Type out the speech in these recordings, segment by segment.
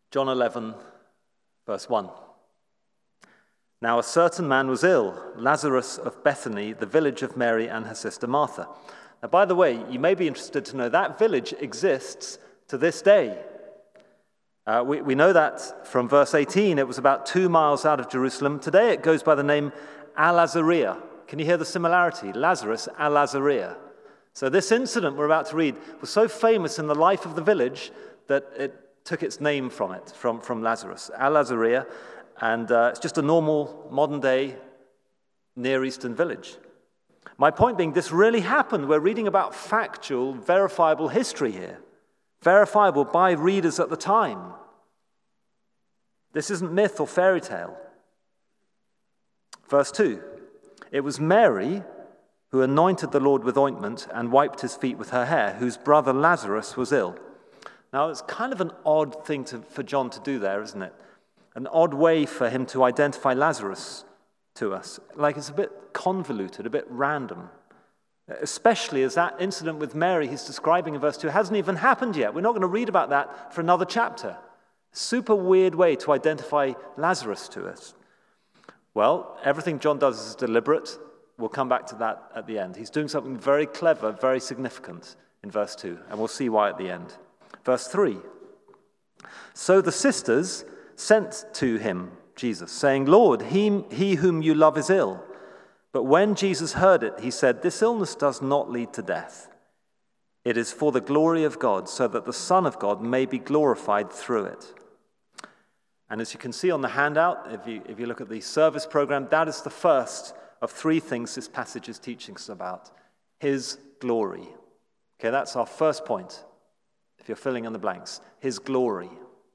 John 11, verse 1. Now a certain man was ill, Lazarus of Bethany, the village of Mary and her sister Martha. Now, by the way, you may be interested to know that village exists to this day. We know that from verse 18. It was about 2 miles out of Jerusalem. Today it goes by the name Al-Azariah. Can you hear the similarity? Lazarus, Al-Azariah. So this incident we're about to read was so famous in the life of the village that it took its name from it, from Lazarus, Al-Azariah. And it's just a normal, modern-day Near Eastern village. My point being, this really happened. We're reading about factual, verifiable history here. Verifiable by readers at the time. This isn't myth or fairy tale. Verse 2. It was Mary who anointed the Lord with ointment and wiped his feet with her hair, whose brother Lazarus was ill. Now, it's kind of an odd thing for John to do there, isn't it? An odd way for him to identify Lazarus to us. Like it's a bit convoluted, a bit random. Especially as that incident with Mary he's describing in verse 2 hasn't even happened yet. We're not going to read about that for another chapter. Super weird way to identify Lazarus to us. Well, everything John does is deliberate. We'll come back to that at the end. He's doing something very clever, very significant in verse 2, and we'll see why at the end. Verse 3. So the sisters sent to him, Jesus, saying, Lord, he whom you love is ill. But when Jesus heard it, he said, this illness does not lead to death. It is for the glory of God, so that the Son of God may be glorified through it. And as you can see on the handout, if you look at the service program, that is the first of 3 things this passage is teaching us about. His glory. Okay, that's our first point, if you're filling in the blanks. His glory.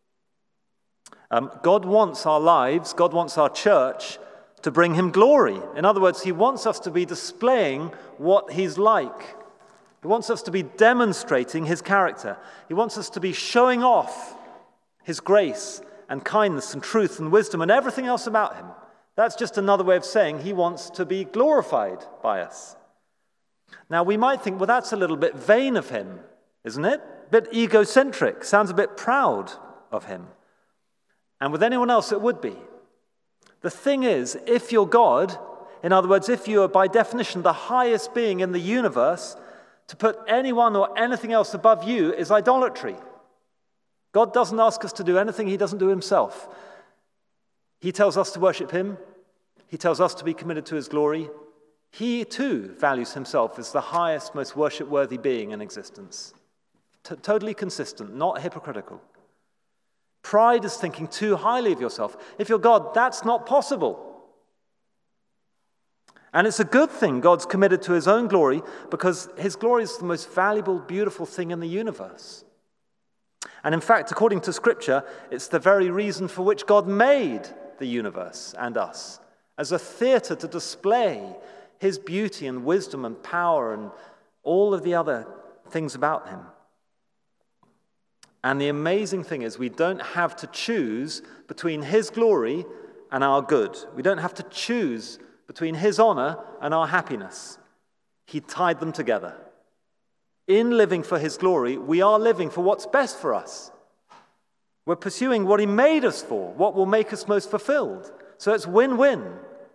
God wants our lives, God wants our church to bring him glory. In other words, he wants us to be displaying what he's like. He wants us to be demonstrating his character. He wants us to be showing off his grace and kindness and truth and wisdom and everything else about him. That's just another way of saying he wants to be glorified by us. Now, we might think, well, that's a little bit vain of him, isn't it? A bit egocentric, sounds a bit proud of him. And with anyone else, it would be. The thing is, if you're God, in other words, if you are by definition the highest being in the universe, to put anyone or anything else above you is idolatry. God doesn't ask us to do anything he doesn't do himself. He tells us to worship him. He tells us to be committed to his glory. He too values himself as the highest, most worship-worthy being in existence. Totally consistent, not hypocritical. Pride is thinking too highly of yourself. If you're God, that's not possible. And it's a good thing God's committed to his own glory because his glory is the most valuable, beautiful thing in the universe. And in fact, according to Scripture, it's the very reason for which God made the universe and us, as a theater to display his beauty and wisdom and power and all of the other things about him. And the amazing thing is we don't have to choose between his glory and our good. We don't have to choose between his honor and our happiness. He tied them together. In living for his glory, we are living for what's best for us. We're pursuing what he made us for, what will make us most fulfilled. So it's win-win.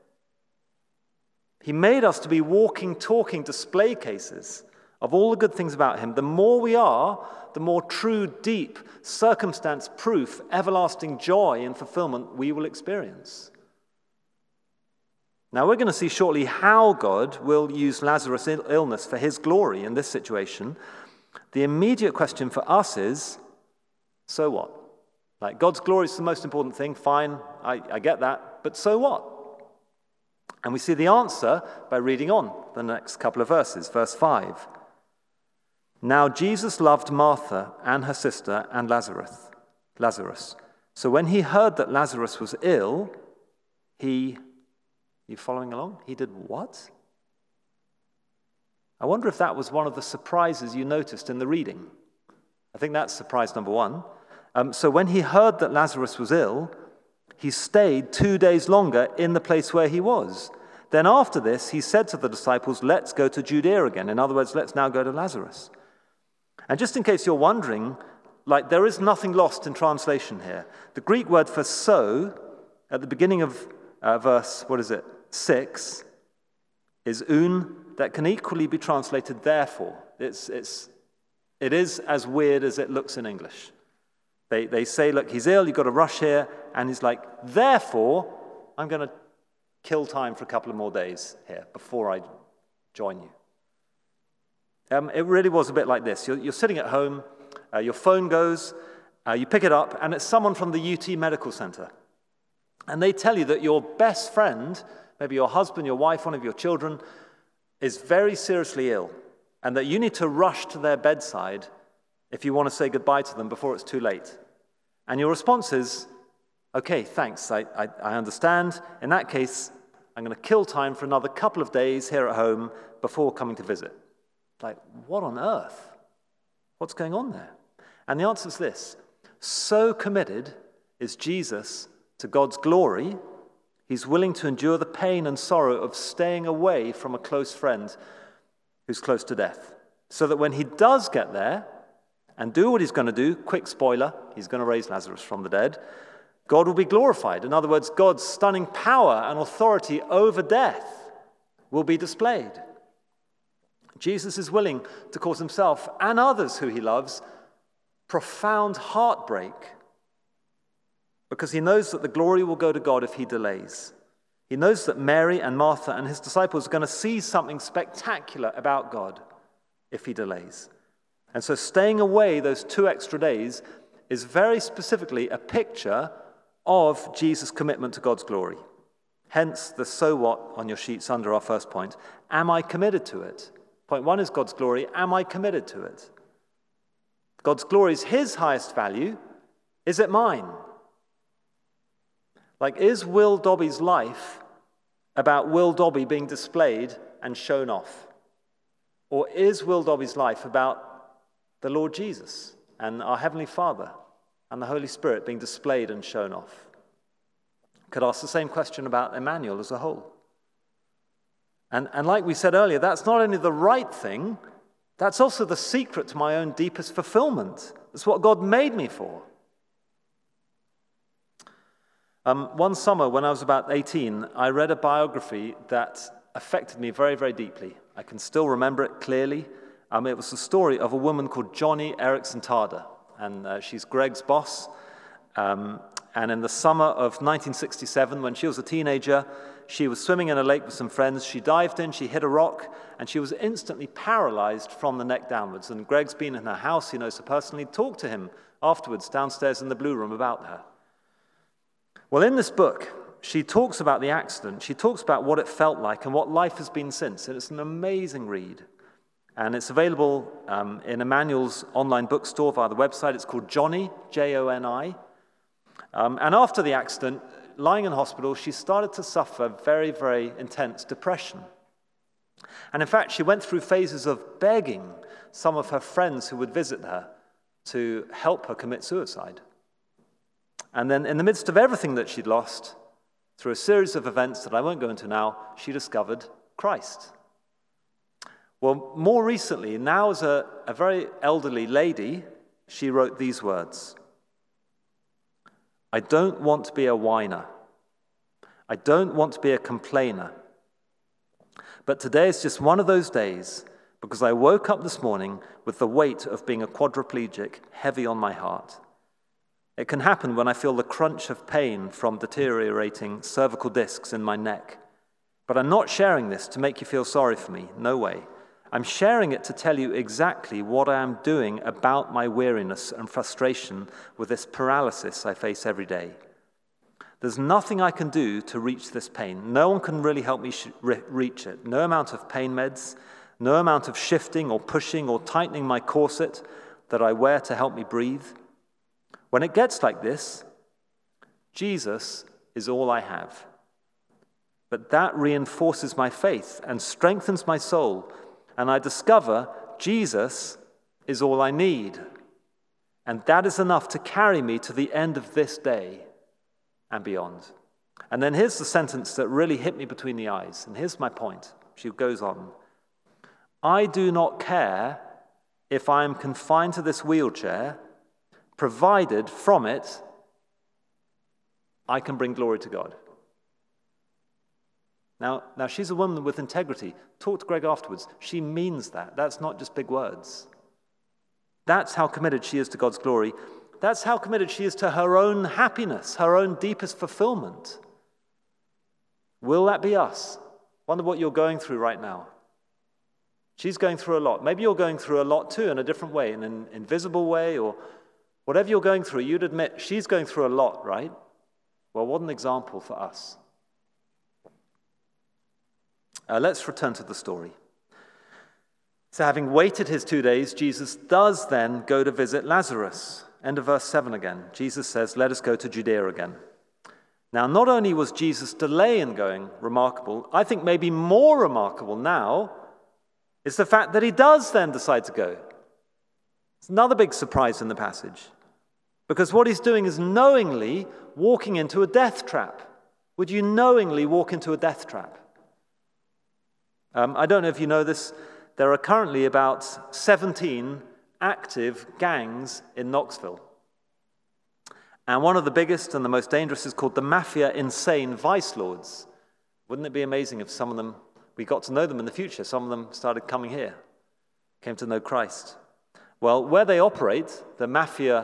He made us to be walking, talking display cases of all the good things about him. The more we are, the more true, deep, circumstance-proof, everlasting joy and fulfillment we will experience. Now, we're going to see shortly how God will use Lazarus' illness for his glory in this situation. The immediate question for us is, so what? Like, God's glory is the most important thing, fine, I get that, but so what? And we see the answer by reading on the next couple of verses. Verse 5. Now Jesus loved Martha and her sister and Lazarus. So when he heard that Lazarus was ill, you following along? He did what? I wonder if that was one of the surprises you noticed in the reading. I think that's surprise number 1. So when he heard that Lazarus was ill, he stayed 2 days longer in the place where he was. Then after this, he said to the disciples, let's go to Judea again. In other words, let's now go to Lazarus. And just in case you're wondering, like there is nothing lost in translation here. The Greek word for so, at the beginning of verse, 6, is un, that can equally be translated therefore. It is as weird as it looks in English. They say, look, he's ill, you've got to rush here, and he's like, therefore, I'm going to kill time for a couple of more days here before I join you. It really was a bit like this. You're sitting at home, your phone goes, you pick it up, and it's someone from the UT Medical Center. And they tell you that your best friend, maybe your husband, your wife, one of your children, is very seriously ill, and that you need to rush to their bedside if you want to say goodbye to them before it's too late. And your response is, okay, thanks, I understand. In that case, I'm going to kill time for another couple of days here at home before coming to visit. Like, what on earth? What's going on there? And the answer is this. So committed is Jesus to God's glory, he's willing to endure the pain and sorrow of staying away from a close friend who's close to death. So that when he does get there and do what he's going to do, quick spoiler, he's going to raise Lazarus from the dead, God will be glorified. In other words, God's stunning power and authority over death will be displayed. Jesus is willing to cause himself and others who he loves profound heartbreak because he knows that the glory will go to God if he delays. He knows that Mary and Martha and his disciples are going to see something spectacular about God if he delays. And so staying away those 2 extra days is very specifically a picture of Jesus' commitment to God's glory. Hence the so what on your sheets under our first point. Am I committed to it? Point 1 is God's glory. Am I committed to it? God's glory is his highest value. Is it mine? Like, is Will Dobby's life about Will Dobby being displayed and shown off? Or is Will Dobby's life about the Lord Jesus and our Heavenly Father and the Holy Spirit being displayed and shown off? Could ask the same question about Emmanuel as a whole. And like we said earlier, that's not only the right thing, that's also the secret to my own deepest fulfillment. That's what God made me for. One summer when I was about 18, I read a biography that affected me very, very deeply. I can still remember it clearly. It was the story of a woman called Joni Eareckson Tada, and she's Greg's boss. And in the summer of 1967, when she was a teenager, she was swimming in a lake with some friends. She dived in, she hit a rock, and she was instantly paralyzed from the neck downwards. And Greg's been in her house, he knows her personally, talked to him afterwards downstairs in the Blue Room about her. Well, in this book, she talks about the accident. She talks about what it felt like and what life has been since. And it's an amazing read. And it's available in Emmanuel's online bookstore via the website. It's called Joni, Joni. And after the accident, lying in hospital, she started to suffer very, very intense depression. And in fact, she went through phases of begging some of her friends who would visit her to help her commit suicide. And then in the midst of everything that she'd lost, through a series of events that I won't go into now, she discovered Christ. Well, more recently, now as a very elderly lady, she wrote these words. I don't want to be a whiner. I don't want to be a complainer. But today is just one of those days because I woke up this morning with the weight of being a quadriplegic heavy on my heart. It can happen when I feel the crunch of pain from deteriorating cervical discs in my neck. But I'm not sharing this to make you feel sorry for me. No way. I'm sharing it to tell you exactly what I am doing about my weariness and frustration with this paralysis I face every day. There's nothing I can do to reach this pain. No one can really help me reach it. No amount of pain meds, no amount of shifting or pushing or tightening my corset that I wear to help me breathe. When it gets like this, Jesus is all I have. But that reinforces my faith and strengthens my soul, and I discover Jesus is all I need. And that is enough to carry me to the end of this day and beyond. And then here's the sentence that really hit me between the eyes, and here's my point. She goes on. I do not care if I am confined to this wheelchair provided from it, I can bring glory to God. Now, she's a woman with integrity. Talk to Greg afterwards. She means that. That's not just big words. That's how committed she is to God's glory. That's how committed she is to her own happiness, her own deepest fulfillment. Will that be us? Wonder what you're going through right now. She's going through a lot. Maybe you're going through a lot too in a different way, in an invisible way, or whatever you're going through. You'd admit she's going through a lot, right? Well, what an example for us. Let's return to the story. So having waited his 2 days, Jesus does then go to visit Lazarus. End of verse 7 again. Jesus says, let us go to Judea again. Now, not only was Jesus' delay in going remarkable, I think maybe more remarkable now is the fact that he does then decide to go. It's another big surprise in the passage. Because what he's doing is knowingly walking into a death trap. Would you knowingly walk into a death trap? I don't know if you know this. There are currently about 17 active gangs in Knoxville. And one of the biggest and the most dangerous is called the Mafia Insane Vice Lords. Wouldn't it be amazing if some of them, we got to know them in the future, some of them started coming here, came to know Christ. Well, where they operate, the Mafia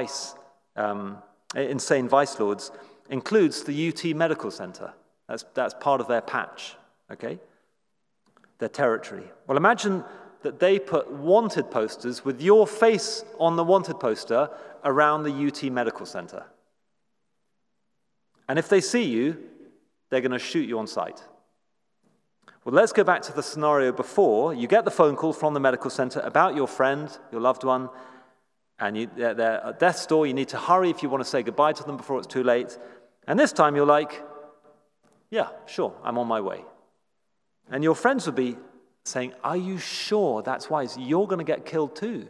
Insane Vice Lords, includes the UT Medical Center. That's part of their patch, okay? Their territory. Well, imagine that they put wanted posters with your face on the wanted poster around the UT Medical Center. And if they see you, they're going to shoot you on sight. Well, let's go back to the scenario before. You get the phone call from the medical center about your friend, your loved one, and they're at death's door. You need to hurry if you want to say goodbye to them before it's too late. And this time you're like, yeah, sure, I'm on my way. And your friends would be saying, are you sure that's wise? You're going to get killed too.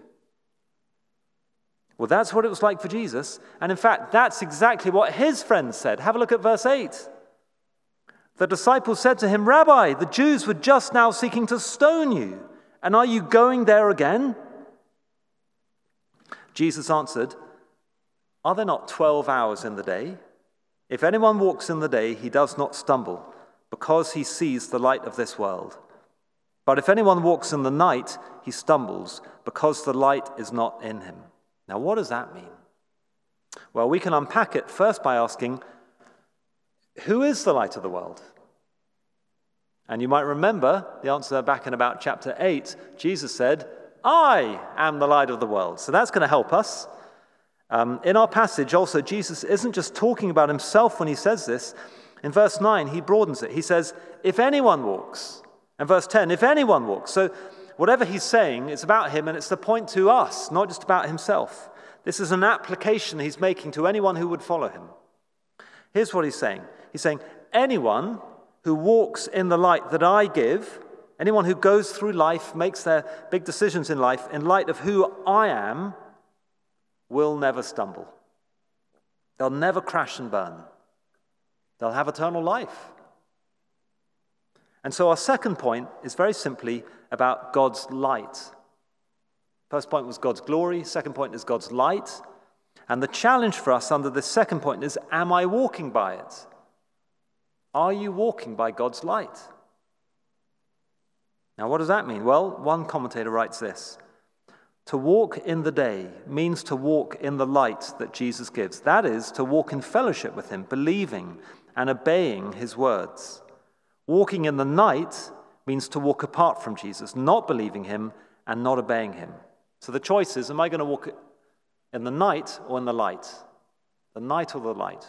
Well, that's what it was like for Jesus. And in fact, that's exactly what his friends said. Have a look at verse 8. The disciples said to him, Rabbi, the Jews were just now seeking to stone you. And are you going there again? Jesus answered, are there not 12 hours in the day? If anyone walks in the day, he does not stumble, because he sees the light of this world. But if anyone walks in the night, he stumbles, because the light is not in him. Now, what does that mean? Well, we can unpack it first by asking, who is the light of the world? And you might remember the answer back in about chapter 8. Jesus said, I am the light of the world. So that's going to help us. In our passage also, Jesus isn't just talking about himself when he says this. In verse 9, he broadens it. He says, if anyone walks. And verse 10, if anyone walks. So whatever he's saying, it's about him, and it's the point to us, not just about himself. This is an application he's making to anyone who would follow him. Here's what he's saying. He's saying, anyone who walks in the light that I give, anyone who goes through life, makes their big decisions in life in light of who I am, will never stumble. They'll never crash and burn. They'll have eternal life. And so our second point is very simply about God's light. First point was God's glory. Second point is God's light. And the challenge for us under this second point is, am I walking by it? Are you walking by God's light? Now, what does that mean? Well, one commentator writes this. To walk in the day means to walk in the light that Jesus gives. That is, to walk in fellowship with him, believing and obeying his words. Walking in the night means to walk apart from Jesus, not believing him and not obeying him. So the choice is, am I going to walk in the night or in the light? The night or the light?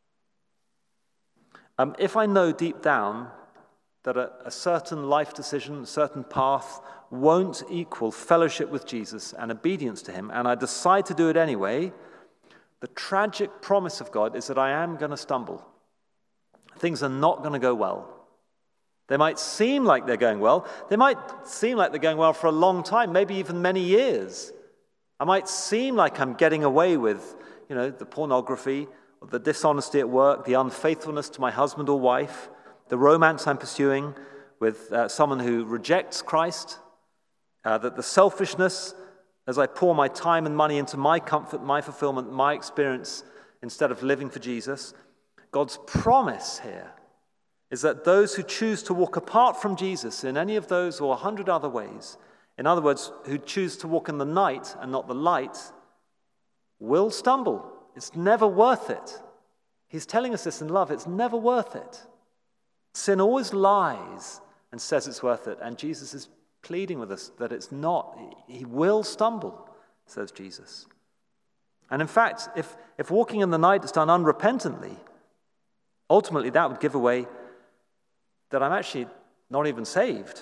If I know deep down that a certain life decision, a certain path won't equal fellowship with Jesus and obedience to him, and I decide to do it anyway, the tragic promise of God is that I am going to stumble. Things are not going to go well. They might seem like they're going well. They might seem like they're going well for a long time, maybe even many years. I might seem like I'm getting away with, the pornography, the dishonesty at work, the unfaithfulness to my husband or wife, the romance I'm pursuing with someone who rejects Christ, that the selfishness as I pour my time and money into my comfort, my fulfillment, my experience, instead of living for Jesus, God's promise here is that those who choose to walk apart from Jesus in any of those or 100 other ways, in other words, who choose to walk in the night and not the light, will stumble. It's never worth it. He's telling us this in love. It's never worth it. Sin always lies and says it's worth it, and Jesus is pleading with us that it's not. He will stumble, says Jesus. And in fact, if walking in the night is done unrepentantly, ultimately that would give away that I'm actually not even saved.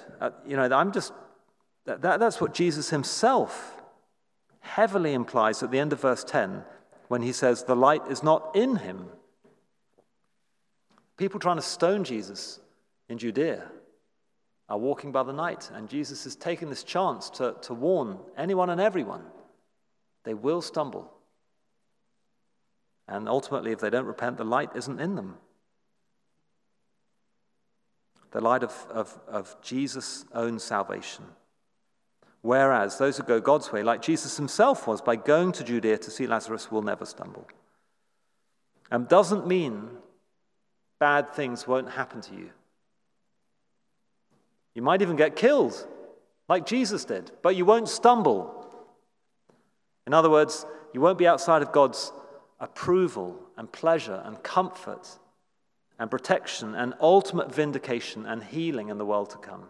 That's what Jesus himself heavily implies at the end of verse 10 when he says the light is not in him. People trying to stone Jesus in Judea are walking by the night, and Jesus is taking this chance to warn anyone and everyone. They will stumble. And ultimately, if they don't repent, the light isn't in them. The light of Jesus' own salvation. Whereas those who go God's way, like Jesus himself was, by going to Judea to see Lazarus, will never stumble. Doesn't mean bad things won't happen to you. You might even get killed, like Jesus did, but you won't stumble. In other words, you won't be outside of God's approval and pleasure and comfort and protection and ultimate vindication and healing in the world to come.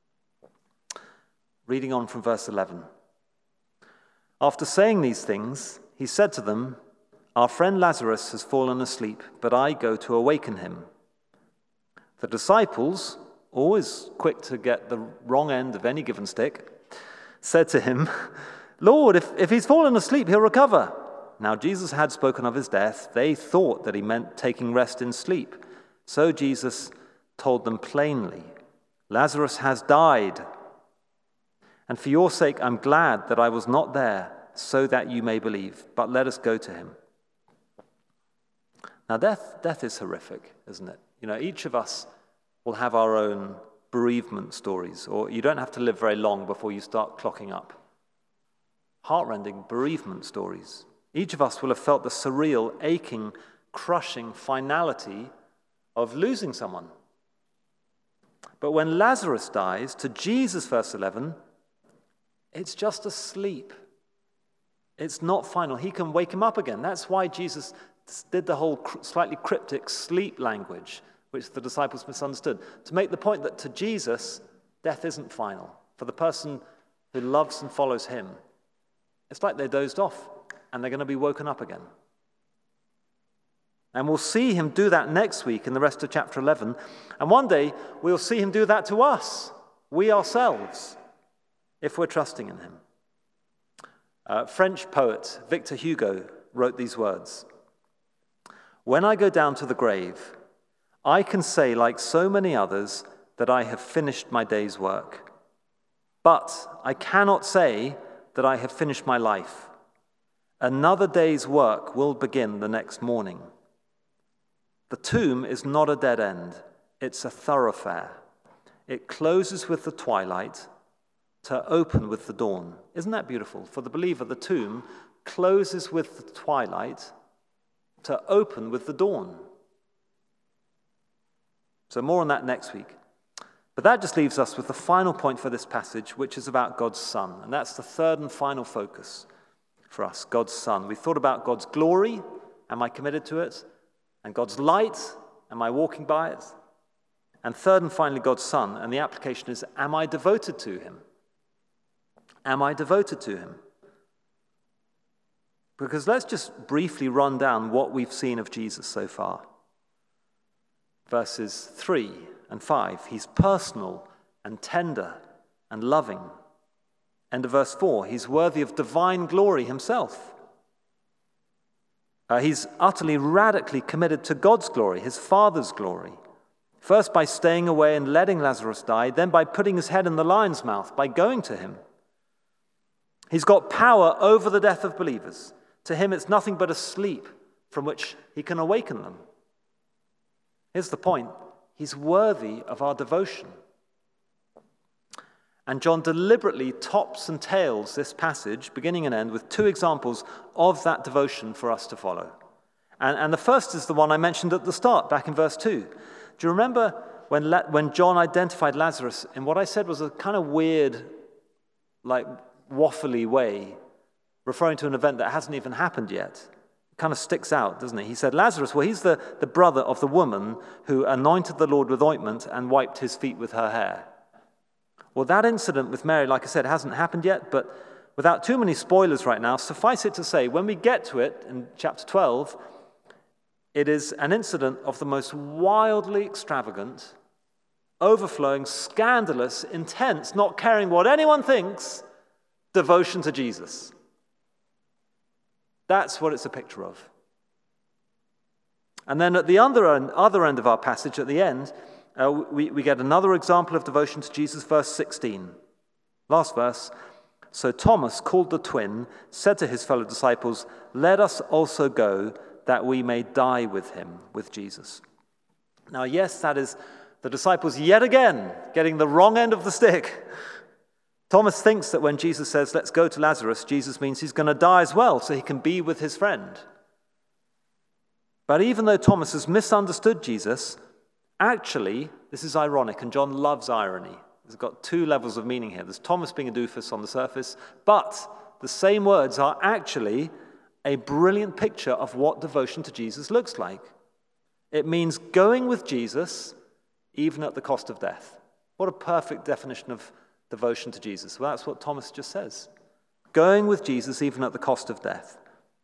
Reading on from verse 11. After saying these things, he said to them, "Our friend Lazarus has fallen asleep, but I go to awaken him." The disciples, always quick to get the wrong end of any given stick, said to him, "Lord, if he's fallen asleep, he'll recover." Now Jesus had spoken of his death. They thought that he meant taking rest in sleep. So Jesus told them plainly, "Lazarus has died. And for your sake, I'm glad that I was not there, so that you may believe. But let us go to him." Now, death is horrific, isn't it? Each of us will have our own bereavement stories, or you don't have to live very long before you start clocking up. Heartrending bereavement stories. Each of us will have felt the surreal, aching, crushing finality of losing someone. But when Lazarus dies, to Jesus, verse 11, it's just a sleep. It's not final. He can wake him up again. That's why Jesus did the whole slightly cryptic sleep language, which the disciples misunderstood, to make the point that to Jesus, death isn't final. For the person who loves and follows him, it's like they dozed off and they're going to be woken up again. And we'll see him do that next week in the rest of chapter 11. And one day, we'll see him do that to us, we ourselves, if we're trusting in him. French poet Victor Hugo wrote these words: "When I go down to the grave, I can say, like so many others, that I have finished my day's work. But I cannot say that I have finished my life. Another day's work will begin the next morning. The tomb is not a dead end, it's a thoroughfare. It closes with the twilight to open with the dawn." Isn't that beautiful? For the believer, the tomb closes with the twilight to open with the dawn. So more on that next week. But that just leaves us with the final point for this passage, which is about God's Son. And that's the third and final focus for us, God's Son. We thought about God's glory, am I committed to it? And God's light, am I walking by it? And third and finally, God's Son. And the application is, am I devoted to him? Am I devoted to him? Because let's just briefly run down what we've seen of Jesus so far. Verses 3 and 5, he's personal and tender and loving. End of verse 4, he's worthy of divine glory himself. He's utterly, radically committed to God's glory, his Father's glory. First by staying away and letting Lazarus die, then by putting his head in the lion's mouth, by going to him. He's got power over the death of believers. To him, it's nothing but a sleep from which he can awaken them. Here's the point. He's worthy of our devotion. And John deliberately tops and tails this passage, beginning and end, with two examples of that devotion for us to follow. And the first is the one I mentioned at the start, back in verse 2. Do you remember when John identified Lazarus in what I said was a kind of weird, like waffly way, referring to an event that hasn't even happened yet? It kind of sticks out, doesn't it? He said, Lazarus, well, he's the brother of the woman who anointed the Lord with ointment and wiped his feet with her hair. Well, that incident with Mary, like I said, hasn't happened yet, but without too many spoilers right now, suffice it to say, when we get to it in chapter 12, it is an incident of the most wildly extravagant, overflowing, scandalous, intense, not caring what anyone thinks, devotion to Jesus. That's what it's a picture of. And then at the other end of our passage, at the end, we get another example of devotion to Jesus, verse 16. Last verse. So Thomas, called the twin, said to his fellow disciples, "Let us also go, that we may die with him," with Jesus. Now, yes, that is the disciples yet again getting the wrong end of the stick. Thomas thinks that when Jesus says, "Let's go to Lazarus," Jesus means he's going to die as well, so he can be with his friend. But even though Thomas has misunderstood Jesus, actually, this is ironic, and John loves irony. It's got two levels of meaning here. There's Thomas being a doofus on the surface, but the same words are actually a brilliant picture of what devotion to Jesus looks like. It means going with Jesus even at the cost of death. What a perfect definition of devotion to Jesus. Well, that's what Thomas just says. Going with Jesus even at the cost of death.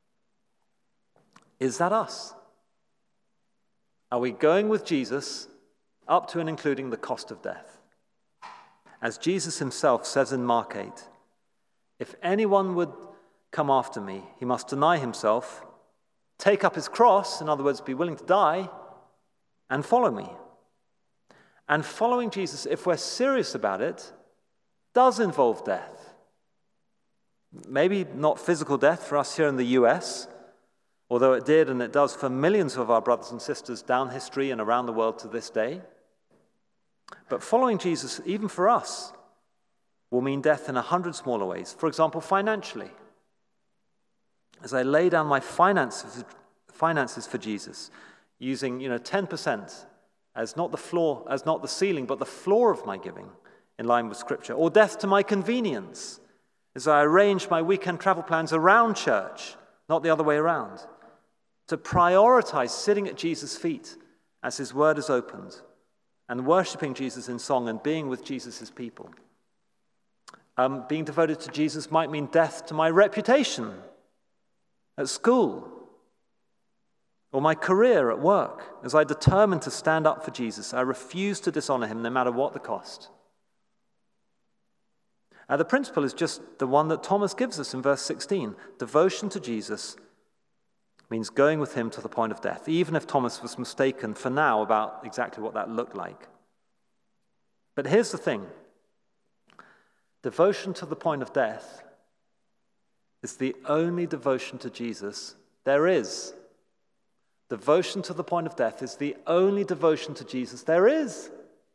Is that us? Are we going with Jesus up to and including the cost of death? As Jesus himself says in Mark 8, "If anyone would come after me, he must deny himself, take up his cross," in other words, be willing to die, "and follow me." And following Jesus, if we're serious about it, does involve death. Maybe not physical death for us here in the US, although it did and it does for millions of our brothers and sisters down history and around the world to this day. But following Jesus, even for us, will mean death in 100 smaller ways. For example, financially. As I lay down my finances for Jesus, using 10% as not the ceiling, but the floor of my giving, in line with Scripture. Or death to my convenience, as I arrange my weekend travel plans around church, not the other way around. To prioritize sitting at Jesus' feet as his word is opened, and worshiping Jesus in song and being with Jesus' people. Being devoted to Jesus might mean death to my reputation at school, or my career at work. As I determine to stand up for Jesus, I refuse to dishonor him no matter what the cost. The principle is just the one that Thomas gives us in verse 16. Devotion to Jesus means going with him to the point of death, even if Thomas was mistaken for now about exactly what that looked like. But here's the thing. Devotion to the point of death is the only devotion to Jesus there is. Devotion to the point of death is the only devotion to Jesus there is.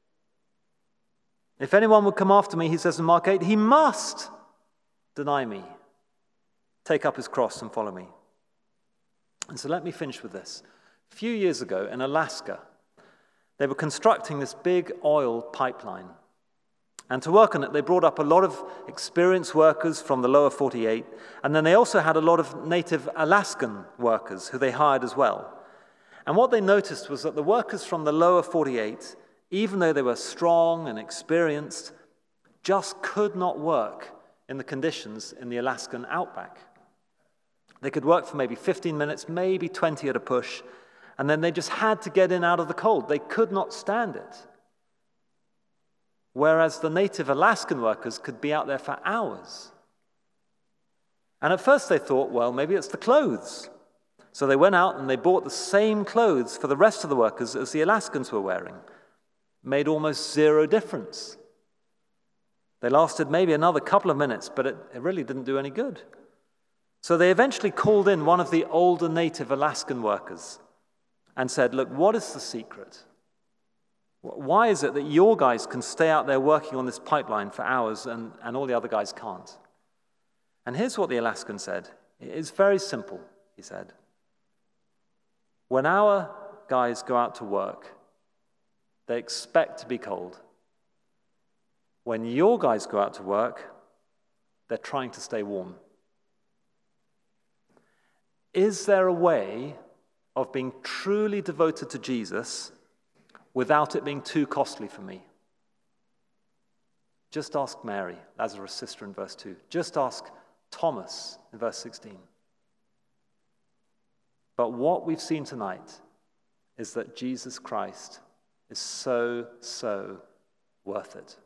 If anyone would come after me, he says in Mark 8, he must deny me, take up his cross and follow me. And so let me finish with this. A few years ago in Alaska, they were constructing this big oil pipeline. And to work on it, they brought up a lot of experienced workers from the lower 48, and then they also had a lot of native Alaskan workers who they hired as well. And what they noticed was that the workers from the lower 48, even though they were strong and experienced, just could not work in the conditions in the Alaskan outback. They could work for maybe 15 minutes, maybe 20 at a push, and then they just had to get in out of the cold. They could not stand it. Whereas the native Alaskan workers could be out there for hours. And at first they thought, well, maybe it's the clothes. So they went out and they bought the same clothes for the rest of the workers as the Alaskans were wearing. Made almost zero difference. They lasted maybe another couple of minutes, but it really didn't do any good. So they eventually called in one of the older native Alaskan workers and said, look, what is the secret? Why is it that your guys can stay out there working on this pipeline for hours and all the other guys can't? And here's what the Alaskan said. It's very simple, he said. When our guys go out to work, they expect to be cold. When your guys go out to work, they're trying to stay warm. Is there a way of being truly devoted to Jesus without it being too costly for me? Just ask Mary, Lazarus' sister, in verse 2. Just ask Thomas in verse 16. But what we've seen tonight is that Jesus Christ is so, so worth it.